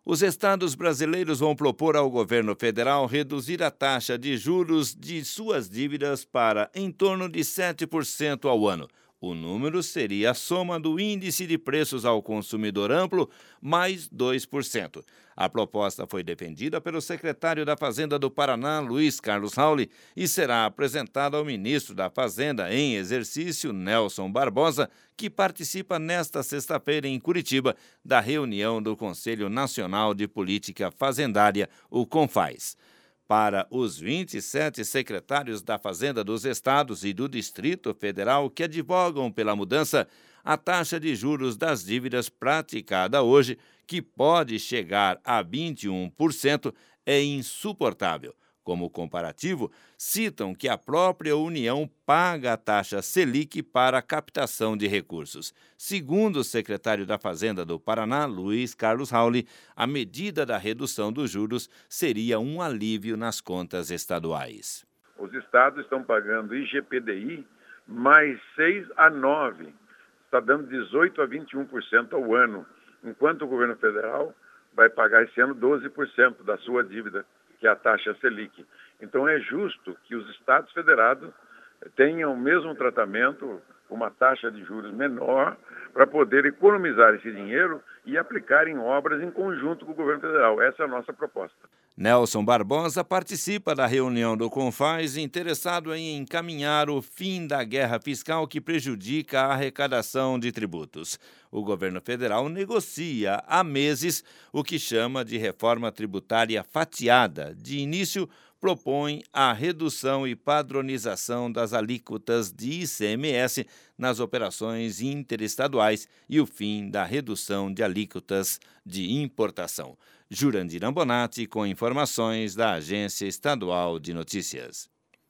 Os estados brasileiros vão propor ao governo federal reduzir a taxa de juros de suas dívidas para em torno de 7% ao ano. O número seria a soma do índice de preços ao consumidor amplo mais 2%. A proposta foi defendida pelo secretário da Fazenda do Paraná, Luiz Carlos Rauli, e será apresentada ao ministro da Fazenda em exercício, Nelson Barbosa, que participa nesta sexta-feira em Curitiba da reunião do Conselho Nacional de Política Fazendária, o CONFAS. Para os 27 secretários da Fazenda dos estados e do Distrito Federal que advogam pela mudança, a taxa de juros das dívidas praticada hoje, que pode chegar a 21%, é insuportável. Como comparativo, citam que a própria União paga a taxa Selic para a captação de recursos. Segundo o secretário da Fazenda do Paraná, Luiz Carlos Rauli, a medida da redução dos juros seria um alívio nas contas estaduais. Os estados estão pagando IGPDI mais 6 a 9, está dando 18 a 21% ao ano, enquanto o governo federal vai pagar esse ano 12% da sua dívida, que é a taxa Selic. Então é justo que os estados federados tenham o mesmo tratamento, uma taxa de juros menor, para poder economizar esse dinheiro e aplicar em obras em conjunto com o governo federal. Essa é a nossa proposta. Nelson Barbosa participa da reunião do CONFAS interessado em encaminhar o fim da guerra fiscal que prejudica a arrecadação de tributos. O governo federal negocia há meses o que chama de reforma tributária fatiada. De início, propõe a redução e padronização das alíquotas de ICMS nas operações interestaduais e o fim da redução de alíquotas de importação. Jurandir Ambonati, com informações da Agência Estadual de Notícias.